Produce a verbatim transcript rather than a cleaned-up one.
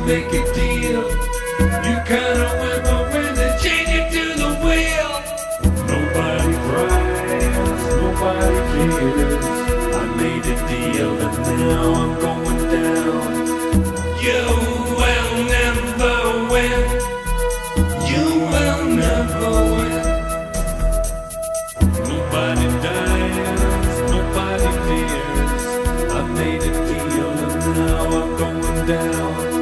make a deal. You kinda win, but when they change it to the wheel, nobody cries, nobody cares. I made a deal and now I'm going down. You will never win. You will never win. Nobody dies, nobody fears. I made a deal and now I'm going down.